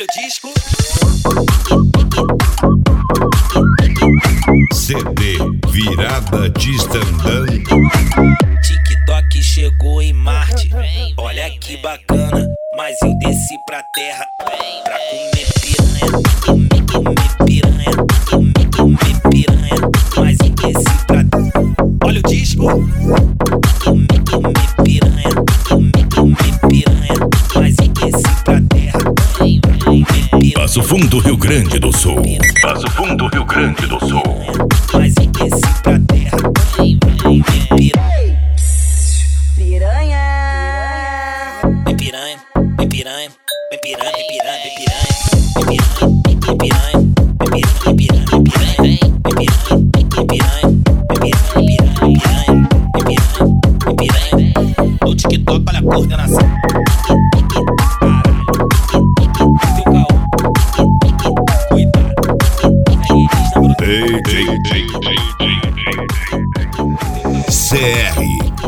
Olha o disco. CD Virada Tistandã. TikTok chegou em Marte. Olha que bacana, mas eu desci pra terra pra comer piranha. Comer piranha, comer piranha, mas eu desci pra terra. Olha o disco. Comer piranha, comer piranha, mas eu desci pra terra. Passo Fundo, Rio Grande do Sul. Passo Fundo, Rio Grande do Sul. Mas eu desci pra terra. Piranha. Vem piranha, vem piranha, vem piranha, vem piranha, vem piranha, vem piranha, vem piranha, vem piranha, vem piranha, vem piranha, vem piranha, vem piranha, vem piranha, vem piranha, vem piranha. No TikTok, olha a coordenação. CR.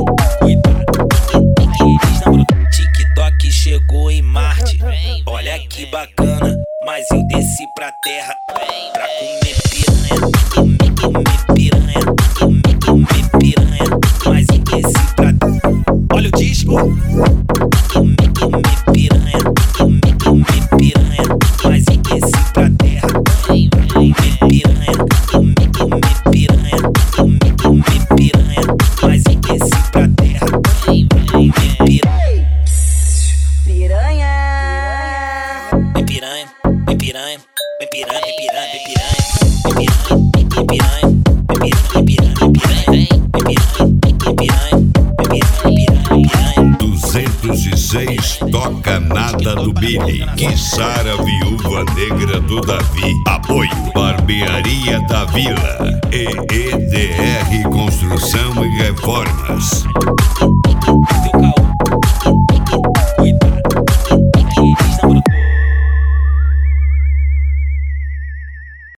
TikTok chegou em Marte. Olha que bacana, mas eu desci pra terra pra comer piranha. Comer piranha, comer piranha, mas eu desci pra terra. Olha o disco. Comer piranha, comer piranha, mas eu desci pra terra. Comer piranha, comer piranha, comer piranha, mas eu desci pra terra. Comer piranha. Piranha. Vem piranha, vem piranha, vem piranha, vem piranha, vem piranha, vem piranha, vem piranha, vem piranha, vem piranha, vem piranha, vem piranha, vem piranha, vem piranha. 206 Toca Nada do Billy. Quissara Viúva Negra do Davi. Apoio Barbearia da Vila e EDR Construção e Reformas. Teu